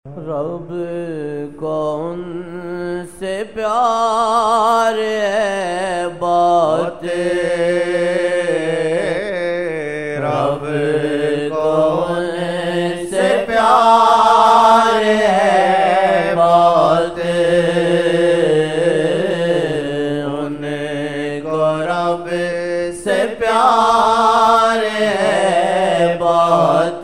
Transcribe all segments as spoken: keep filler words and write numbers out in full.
رب کو ان سے پیار ہے بات، رب کو ان سے پیار ہے بات، ان کو رب سے پیار ہے بات،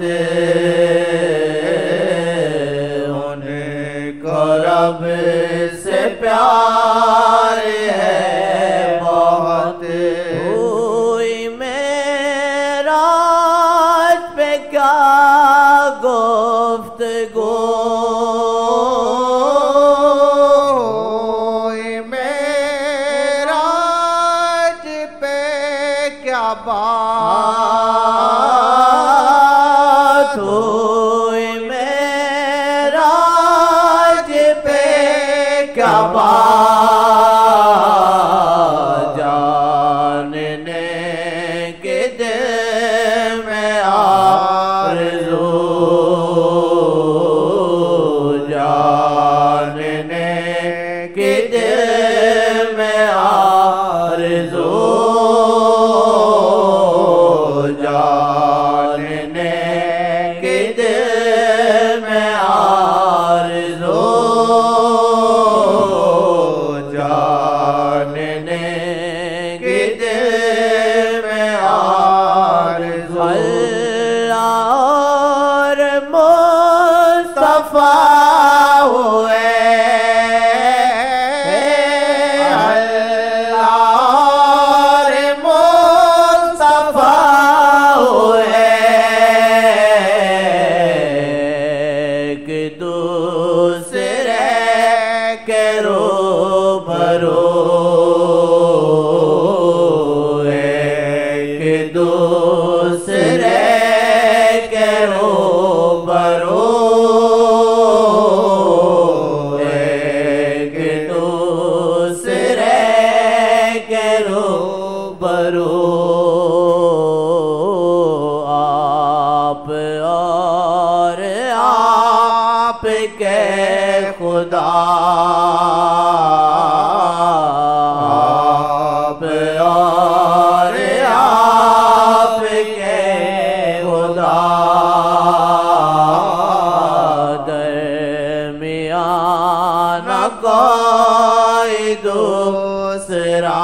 رب سے پیار ہے بہت۔ ہوئی معراج پہ کیا گفتگو، ہوئی معراج پہ کیا بات، ہوئی کیا بات، جاننے کے دل میں آرزو، جاننے کے دل میں آرزو، جاننے کے دل میں آرزو، جاننے کے دل میں آرزو۔ اللہ اور مصطفیٰ ہوئے، اللہ اور مصطفیٰ ہوئے، ایک دوسرے کے روبرو، ایک دوسرے کے روبرو، ایک دوسرے کے روبرو، آپ اور آپ کے خدا، آپ اور آپ کے خدا، درمیان کوئی دوسرا،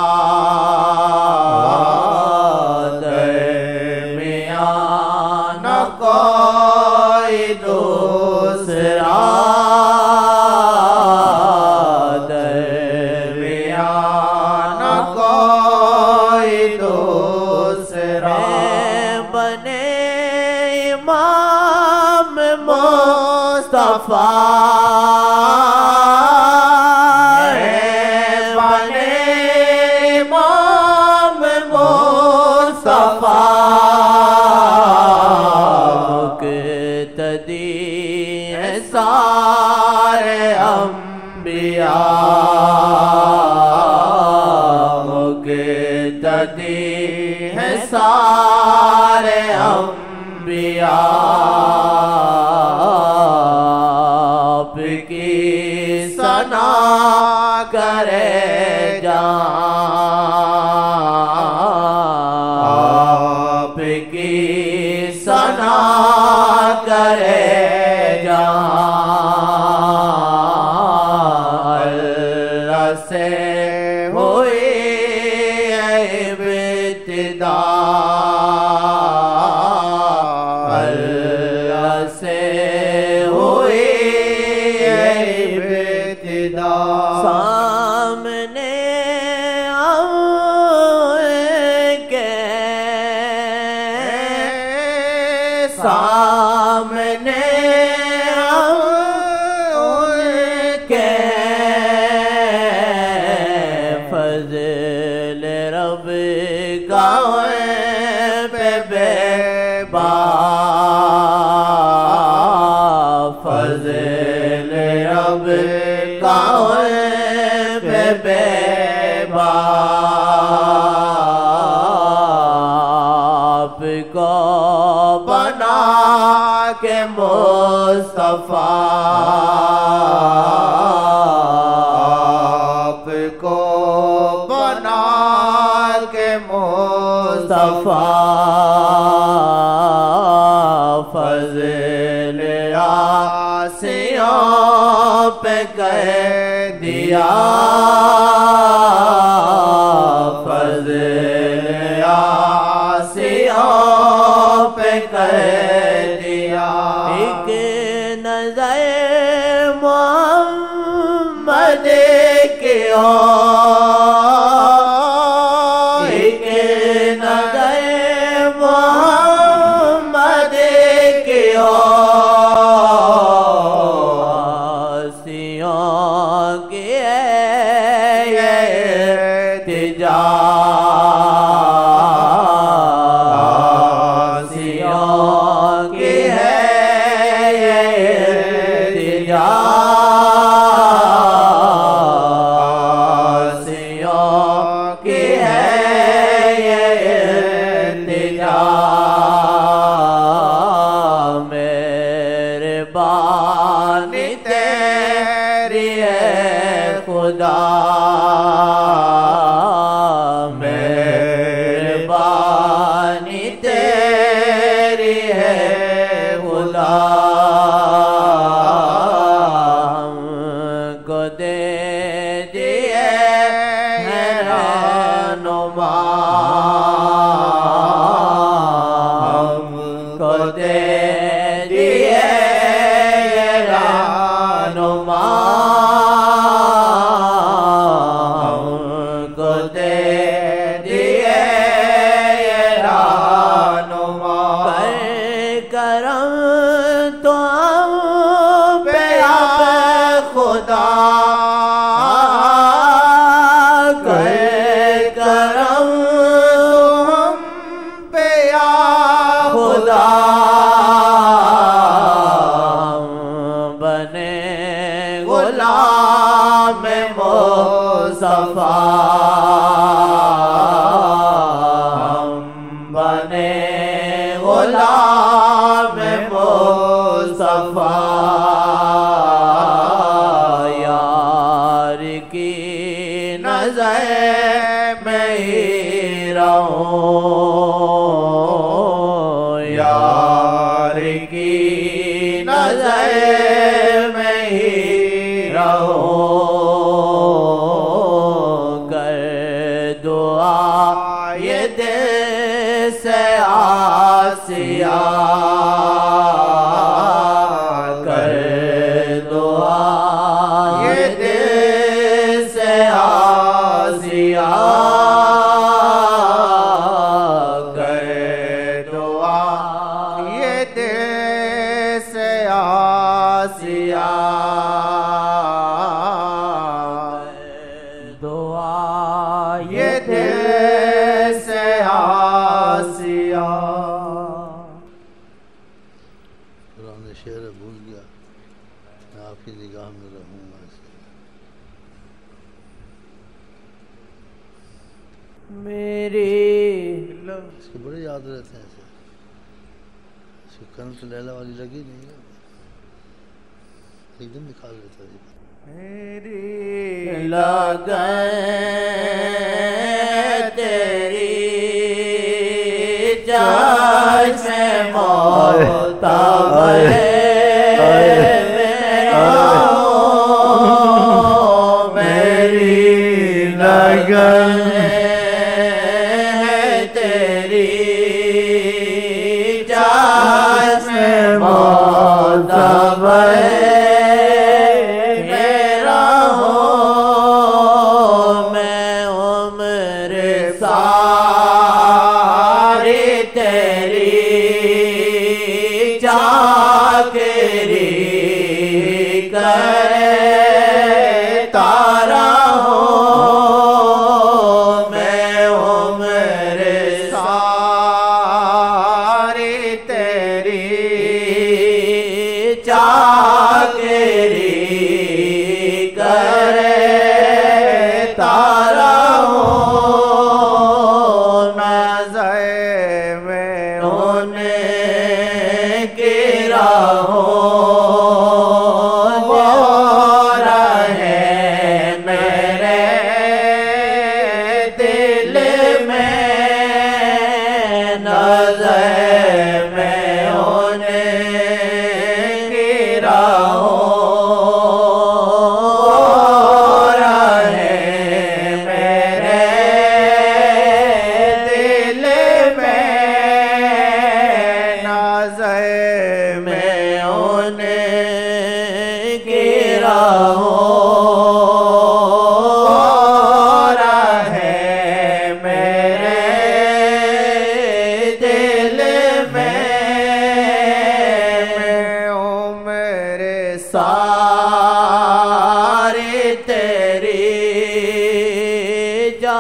درمیان کوئی دوسرا، درمیان کوئی دوسرا، بنے امام مصطفیٰ، بنے امام مصطفیٰ، مقتدی ہیں سارے انبیاء، مقتدی ہیں سارے انبیاء، آپ کی ثنا کرے جان، آپ کی ثنا کرے جان، اللہ سے ہوئی ابتدا، اللہ سے ہوئی ابتدا، سامنے آن کے، سامنے آن کے، فضل رب کا پہ بے باک، فضل رب کا پہ بے باک، آپ کو بنا کے مصطفیٰ، آسیوں پہ کہہ دیا فضل آسیوں پہ کہہ دیا ایک نظر محمد کی اور ایک نظر محمد کی اور آسیوں کی ہے یہ آسیوں کی ہے یہ آسیوں کی ہے یہ میرے بانی تیری ہے خدا میرے بانی تیری ہے خدا ہم کو دے دیے ہیں رہنما ہم کو دے دیے رہنما ہم کو دے دیے رہنما کر کرم تو ہم پہ آپ خدا کر کرم ہم پہ آپ خدا ہم بنے غلام مصطفیٰ ہم بنے غلام مصطفیٰ یار کی نظر میں ہی رہوں یار کی نظر میں ہی رہوں کر دعا یہ دل سے آسیہ کر دعا یہ دل سے آسیہ کر دعا یہ دل سے آسیہ دعا یہ دل سے آسیہ قرآن شعر بھول گیا میں آپ کی نگاہ میں رہوں گا میری اس کے بڑے یاد رہتے ہیں ایسے اس کو کنت لیلا والی لگی نہیں ہے ایک دن نکال لیتا ہے میری لگن تیری چشم معتبر میری لگن تیری چشم معتبر نظر میں انہیں گرا